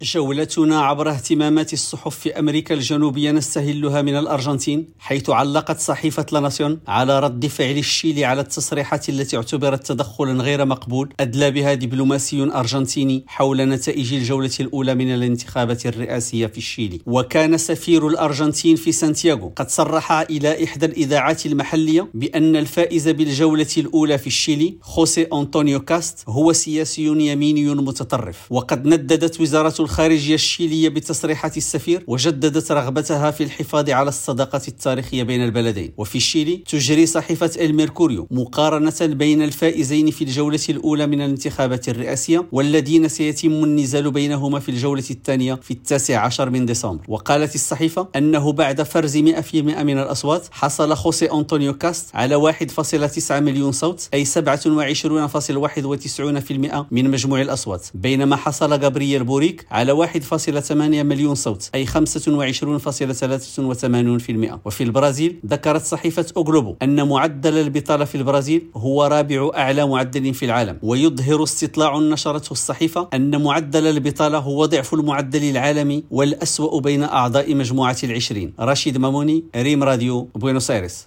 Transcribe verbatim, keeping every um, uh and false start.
جولتنا عبر اهتمامات الصحف في أمريكا الجنوبية نستهلها من الأرجنتين، حيث علقت صحيفة لا ناسيون على رد فعل الشيلي على التصريحات التي اعتبرت تدخلا غير مقبول أدلى بها دبلوماسي أرجنتيني حول نتائج الجولة الأولى من الانتخابات الرئاسية في الشيلي. وكان سفير الأرجنتين في سانتياغو قد صرح إلى إحدى الإذاعات المحلية بأن الفائز بالجولة الأولى في الشيلي خوسي أنطونيو كاست هو سياسي يميني متطرف. وقد نددت وزارة الخارجية الشيلية بتصريحات السفير وجددت رغبتها في الحفاظ على الصداقة التاريخية بين البلدين. وفي الشيلي تجري صحيفة الميركوريو مقارنة بين الفائزين في الجولة الأولى من الانتخابات الرئاسية والذين سيتم النزال بينهما في الجولة الثانية في التاسع عشر من ديسمبر. وقالت الصحيفة أنه بعد فرز مئة بالمئة من الأصوات حصل خوسي أنطونيو كاست على واحد فاصلة تسعة مليون صوت، أي سبعة وعشرين فاصلة واحد وتسعين بالمئة من مجموع الأصوات، بينما حصل غابرييل بوريك على واحد فاصلة ثمانية مليون صوت، أي خمسة وعشرين فاصلة ثلاثة وثمانين بالمئة. وفي البرازيل ذكرت صحيفة أوغلوبو أن معدل البطالة في البرازيل هو رابع أعلى معدل في العالم. ويظهر استطلاع نشرته الصحيفة أن معدل البطالة هو ضعف المعدل العالمي والأسوأ بين أعضاء مجموعة العشرين. رشيد ماموني، ريم راديو، بوينوس آيرس.